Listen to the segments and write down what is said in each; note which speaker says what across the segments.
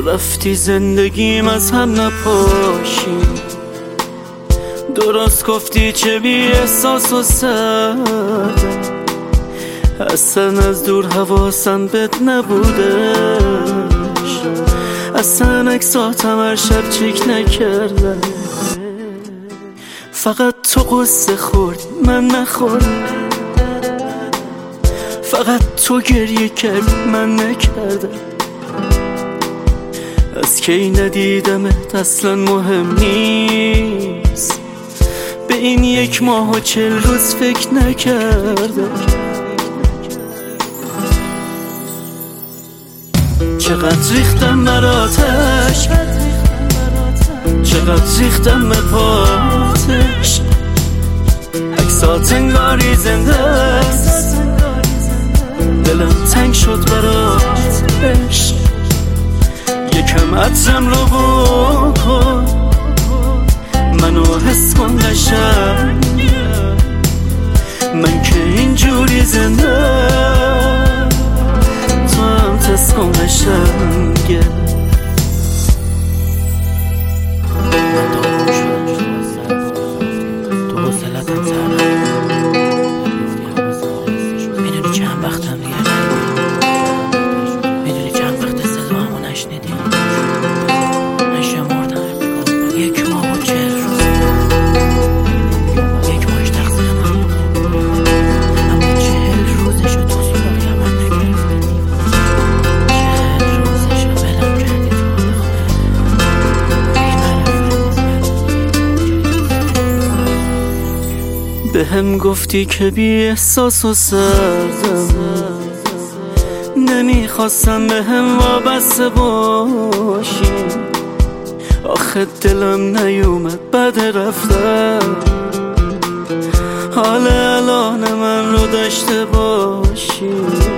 Speaker 1: تو رفتی زندگیم از هم نپاشی، درست گفتی چه بی احساس و سردم، اصلا از دور حواسم بهت نبودش، اصلا اکساتم هر شب چک نکردم، فقط تو قصه خوردی من نخوردم، فقط تو گریه کردی من نکردم، از کی ندیدمت اصلا مهم نیست، به این 1 ماه و 40 روز فکر نکردم، چقدر ریختم براتش، چقدر ریختم به پاتش، عکسات انگاری زنده است، دلم تنگ شد براتش، یکم عطرم رو بکن منو حس کن قشنگ، من که اینجوری زنده تو هم تست کن قشنگه.
Speaker 2: تو حوصلتم سر میدونی چند وقتم دیگه میدونی چند وقت صدامو نشنیدی، من شمردم 1 ماه و 40 روز، 1 ماهش تقصیر من، اما 40 روزشو تو سراغ من نگرفتی، 40 روزشو ولم کردی تو
Speaker 1: به هم گفتی که بی احساس و سردم، نمیخواستم به هم وابسته باشی، آخه دلم نیومد بعد رفتم، حال الان من رو داشته باشی،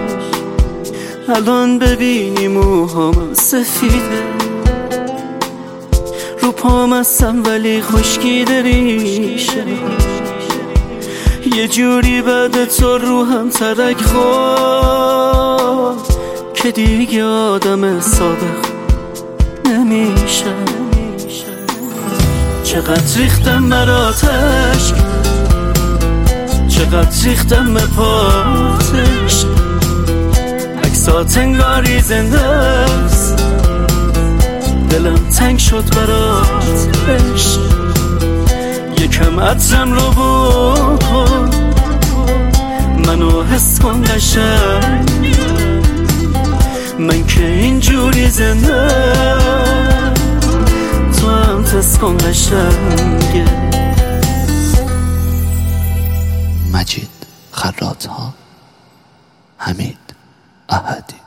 Speaker 1: الان ببینی موهام سفیده، رو پام هستم ولی خشکیده ریشه، یه جوری بعد تو روحم ترک خورد که دیگه آدم صادق نمیشه، چقدر ریختم براتش، چقدر ریختم به پاتش، عکسات انگاری زنده است، دلم تنگ شد براتش، یکم عطرم رو بکن منو حس کن قشنگ، من که اینجوری زنده تو هم تست کن قشنگه.
Speaker 3: مجید خراط‌ها، حمید احدی.